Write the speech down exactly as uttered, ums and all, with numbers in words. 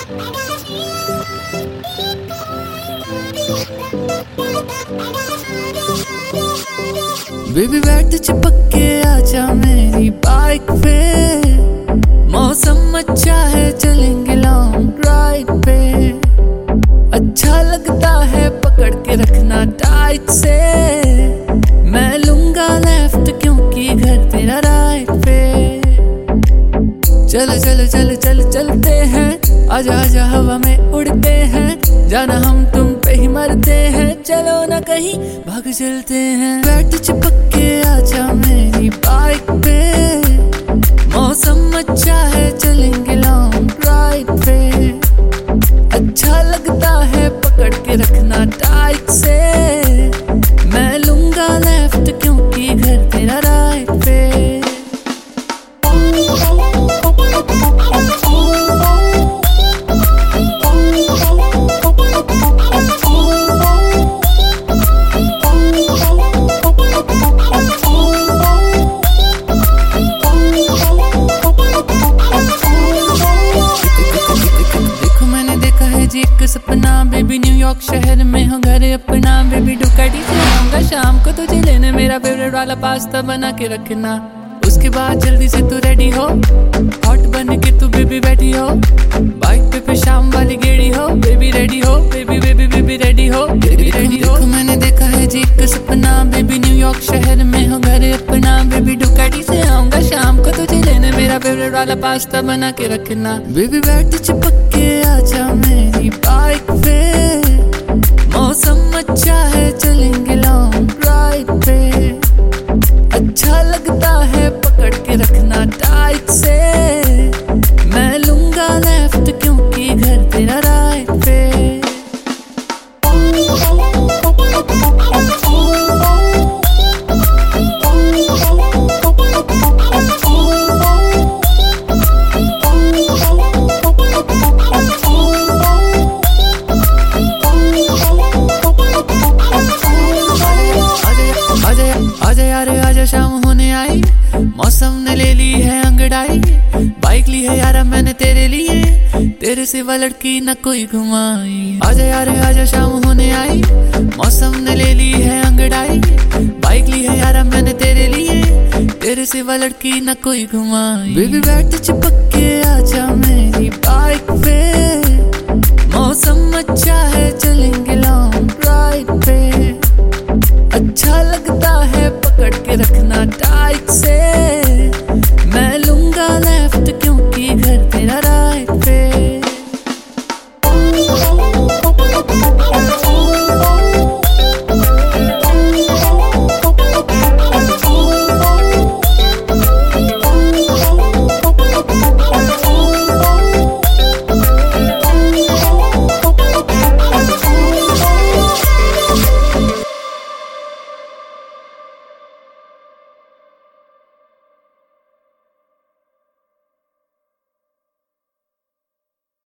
Baby बैठ चिपक के आजा मेरी बाइक पे, मौसम अच्छा है चलेंगे लॉन्ग ड्राइव पे। अच्छा लगता है पकड़ के रखना टाइट से, मैं लूंगा लेफ्ट क्योंकि घर तेरा राइट पे। चल चल चल चल चलते हैं, आजा आजा हवा में उड़ते हैं, जाना हम तुम पे ही मरते हैं, चलो ना कहीं भाग चलते हैं। बैठ चिपक के आजा मेरी बाइक पे, मौसम अच्छा है चलेंगे लॉन्ग ड्राइव पे। अच्छा लगता है पकड़ के रखना टाइट से, मैं लूंगा लेफ्ट क्योंकि घर तेरा राइट पे। एक सपना बेबी न्यूयॉर्क शहर में हो घर अपना, बेबी डुकाटी से आऊंगा शाम को तुझे लेने, मेरा फेवरेट वाला पास्ता बना के रखना। उसके बाद जल्दी से तू रेडी हो, हॉट बन के तू बेबी बैठी हो, बाइक पे पे शाम वाली गेड़ी हो, बेबी रेडी हो, बेबी बेबी बेबी रेडी हो, बेबी रेडी हो। मैंने देखा है जी एक सपना बेबी न्यूयॉर्क शहर में हो घर अपना, बेबी डुकाटी से आऊंगा शाम को तुझे लेने, मेरा फेवरेट वाला पास्ता बना के रखना। बेबी बैठ चिपक के आजा मेरी बाइक पे, मौसम अच्छा है चलेंगे लॉन्ग ड्राइव पे। अच्छा लगता है पकड़ के रखना टाइट से, मैं लूंगा लेफ्ट क्योंकि घर तेरा राइट पे। आजा शाम होने आई, मौसम ने ले ली है अंगड़ाई, बाइक ली है यारा मैंने तेरे लिए, तेरे सिवा लड़की न कोई घुमाई। आजा यार आजा शाम होने आई, मौसम ने ले ली है अंगड़ाई, बाइक ली है यारा मैंने तेरे लिए, तेरे सिवा लड़की न कोई घुमाई। बेबी बैठ चिपक के आजा मेरी बाइक पे, मौसम अच्छा है चलेंगे लॉन्ग ड्राइव पे। अच्छा लगता है पकड़ के रखना टाइट से, मैं लूंगा लेफ्ट क्योंकि घर तेरा